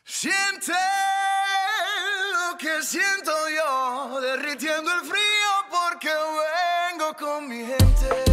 Siente lo que siento yo, derritiendo el frío porque vengo con mi gente.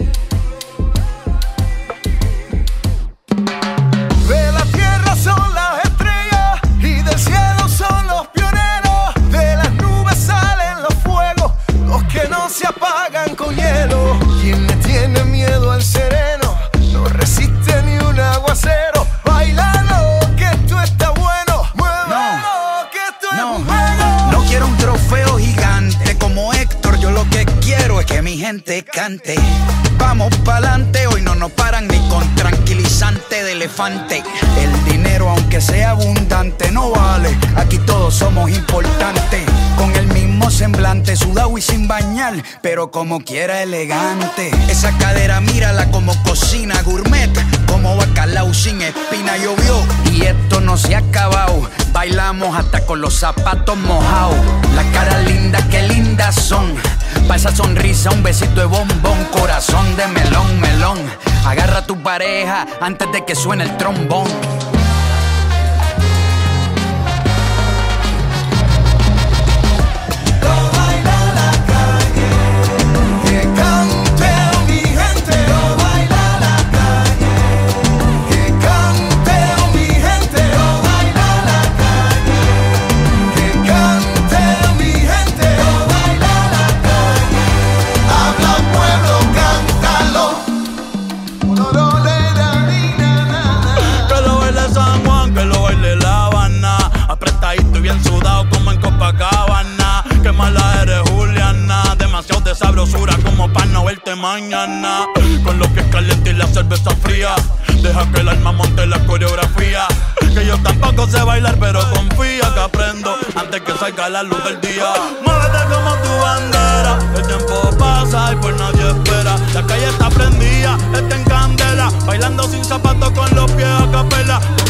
De la tierra son las estrellas y del cielo son los pioneros. De las nubes salen los fuegos, los que no se apagan con hielo. Quien le tiene miedo al sereno no resiste ni un aguacero. Bailalo, que esto está bueno. Muévelo, que esto es un juego. No quiero un trofeo gigante como Héctor. Yo lo que quiero es que mi gente cante. Vamos pa'lante, hoy no nos paran ni con tranquilizante de elefante. El dinero, aunque sea abundante, no vale. Aquí todos somos importantes. Con el mismo semblante, sudado y sin bañar, pero como quiera elegante. Esa cadera, mírala como cocina gourmet, como bacalao sin espina llovió. Y esto no se ha acabado, bailamos hasta con los zapatos mojados. Las caras lindas, qué lindas son. Pa' esa sonrisa, un besito de bombón, corazón de melón, melón. Agarra a tu pareja antes de que suene el trombón. Qué mala eres, Juliana. Demasiado de sabrosura como pa' no verte mañana. Con lo que es caliente y la cerveza fría, deja que el alma monte la coreografía. Que yo tampoco sé bailar, pero confía que aprendo antes que salga la luz del día. Muévete como tu bandera, el tiempo pasa y pues nadie espera. La calle está prendida, está en candela, bailando sin zapatos con los pies a capela.